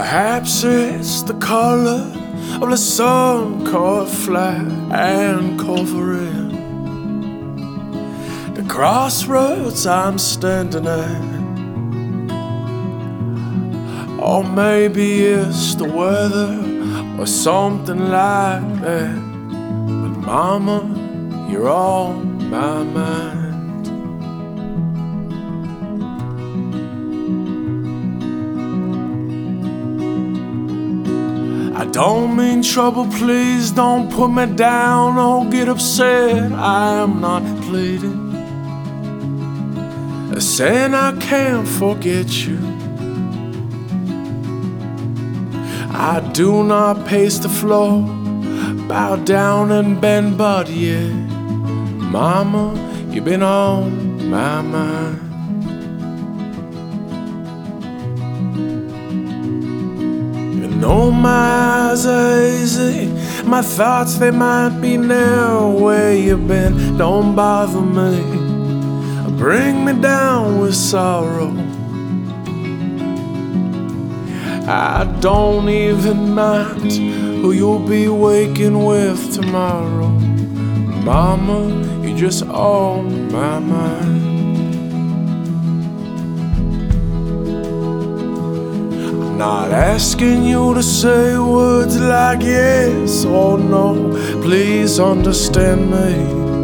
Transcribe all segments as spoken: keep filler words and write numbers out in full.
Perhaps it's the color of the sun caught flat and covering the crossroads I'm standing at. Or maybe it's the weather or something like that. But mama, you're on my mind. I don't mean trouble, please don't put me down or get upset. I am not pleading, saying I can't forget you. I do not pace the floor, bow down and bend, but yeah, mama, you've been on my mind. You know my eyes are easy, my thoughts they might be near where you've been. Don't bother me, bring me down with sorrow. I don't even mind who you'll be waking with tomorrow. Mama, you're just on my mind. I'm not asking you to say words like yes or no. Please understand me.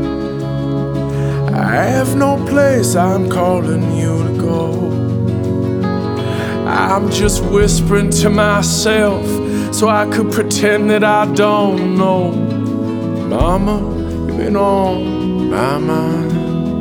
I have no place I'm calling you to go. I'm just whispering to myself so I could pretend that I don't know. Mama, you've been on my mind.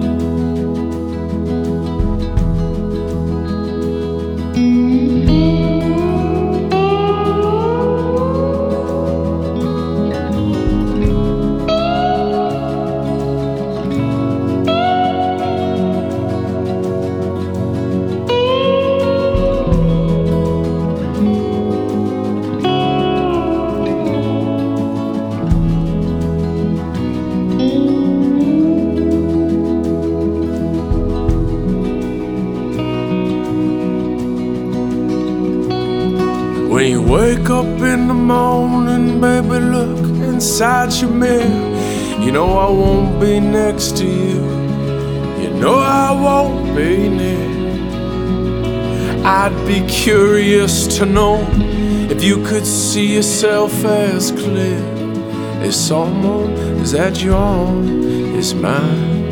When you wake up in the morning, baby, look inside your mirror. You know I won't be next to you, you know I won't be near. I'd be curious to know if you could see yourself as clear as someone is at your own is mine.